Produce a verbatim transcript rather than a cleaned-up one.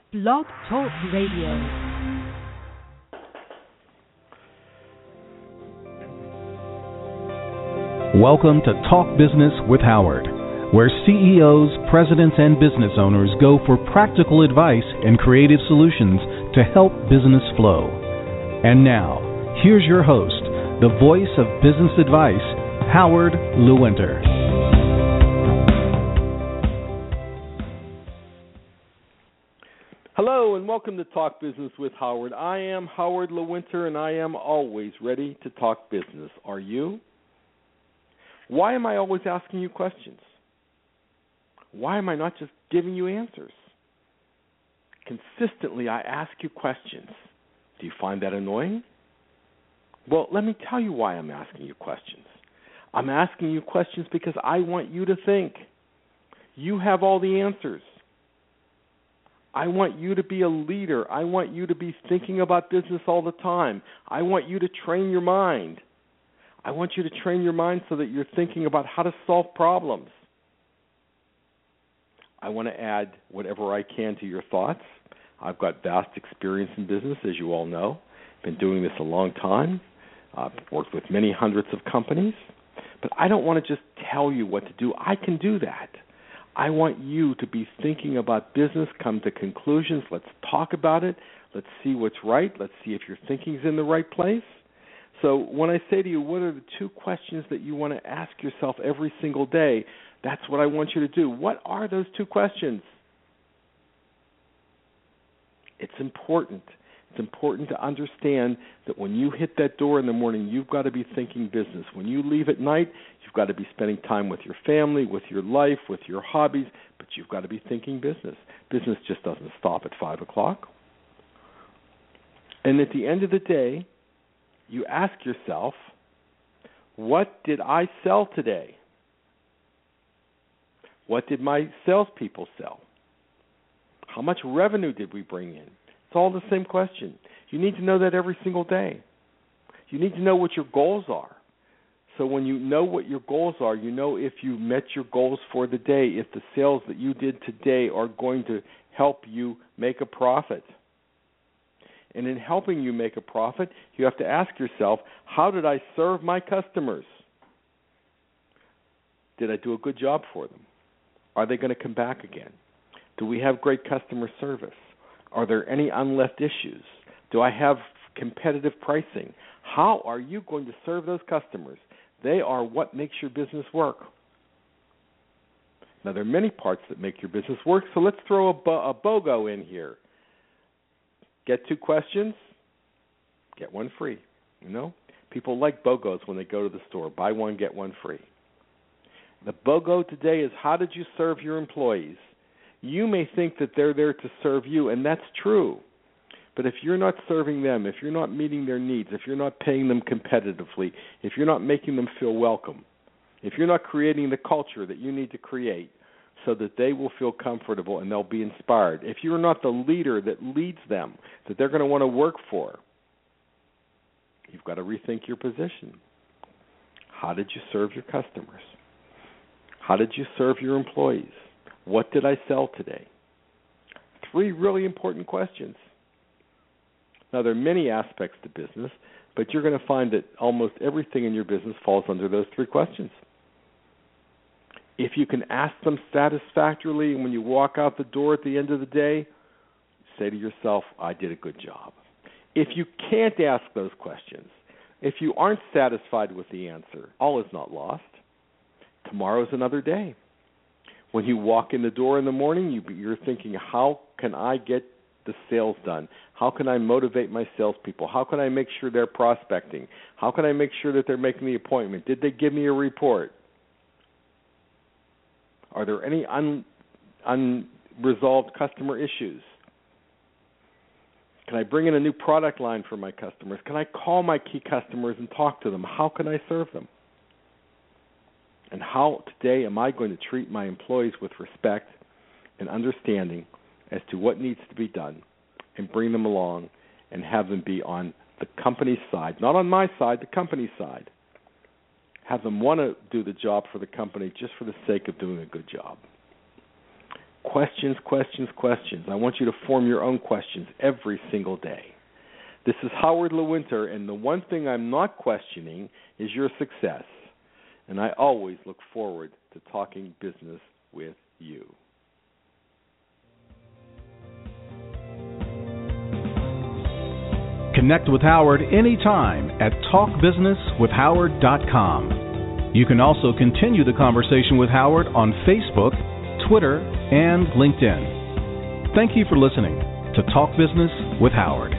Blog Talk Radio. Welcome to Talk Business with Howard, where C E Os, presidents, and business owners go for practical advice and creative solutions to help business flow. And now, here's your host, the voice of business advice, Howard Lewinter. Hello and welcome to Talk Business with Howard. I am Howard Lewinter and I am always ready to talk business. Are you? Why am I always asking you questions? Why am I not just giving you answers? Consistently, I ask you questions. Do you find that annoying? Well, let me tell you why I'm asking you questions. I'm asking you questions because I want you to think. You have all the answers. I want you to be a leader. I want you to be thinking about business all the time. I want you to train your mind. I want you to train your mind so that you're thinking about how to solve problems. I want to add whatever I can to your thoughts. I've got vast experience in business, as you all know. Been doing this a long time. I've worked with many hundreds of companies. But I don't want to just tell you what to do. I can do that. I want you to be thinking about business, come to conclusions. Let's talk about it. Let's see what's right. Let's see if your thinking's in the right place. So when I say to you, what are the two questions that you want to ask yourself every single day, that's what I want you to do. What are those two questions? It's important. It's important to understand that when you hit that door in the morning, you've got to be thinking business. When you leave at night, you've got to be spending time with your family, with your life, with your hobbies, but you've got to be thinking business. Business just doesn't stop at five o'clock. And at the end of the day, you ask yourself, what did I sell today? What did my salespeople sell? How much revenue did we bring in? It's all the same question. You need to know that every single day. You need to know what your goals are. So when you know what your goals are, you know if you met your goals for the day, if the sales that you did today are going to help you make a profit. And in helping you make a profit, you have to ask yourself, how did I serve my customers? Did I do a good job for them? Are they going to come back again? Do we have great customer service? Are there any unleft issues? Do I have competitive pricing? How are you going to serve those customers? They are what makes your business work. Now, there are many parts that make your business work, so let's throw a, bo- a BOGO in here. Get two questions, get one free. You know, people like BOGOs when they go to the store. Buy one, get one free. The BOGO today is, how did you serve your employees? You may think that they're there to serve you, and that's true. But if you're not serving them, if you're not meeting their needs, if you're not paying them competitively, if you're not making them feel welcome, if you're not creating the culture that you need to create so that they will feel comfortable and they'll be inspired, if you're not the leader that leads them, that they're going to want to work for, you've got to rethink your position. How did you serve your customers? How did you serve your employees? What did I sell today? Three really important questions. Now, there are many aspects to business, but you're going to find that almost everything in your business falls under those three questions. If you can ask them satisfactorily, and when you walk out the door at the end of the day, say to yourself, I did a good job. If you can't ask those questions, if you aren't satisfied with the answer, all is not lost. Tomorrow's another day. When you walk in the door in the morning, you, you're thinking, how can I get the sales done? How can I motivate my salespeople? How can I make sure they're prospecting? How can I make sure that they're making the appointment? Did they give me a report? Are there any un, unresolved customer issues? Can I bring in a new product line for my customers? Can I call my key customers and talk to them? How can I serve them? And how today am I going to treat my employees with respect and understanding as to what needs to be done and bring them along and have them be on the company's side, not on my side, the company's side. Have them want to do the job for the company just for the sake of doing a good job. Questions, questions, questions. I want you to form your own questions every single day. This is Howard Lewinter, and the one thing I'm not questioning is your success. And I always look forward to talking business with you. Connect with Howard anytime at talk business with howard dot com. You can also continue the conversation with Howard on Facebook, Twitter, and LinkedIn. Thank you for listening to Talk Business with Howard.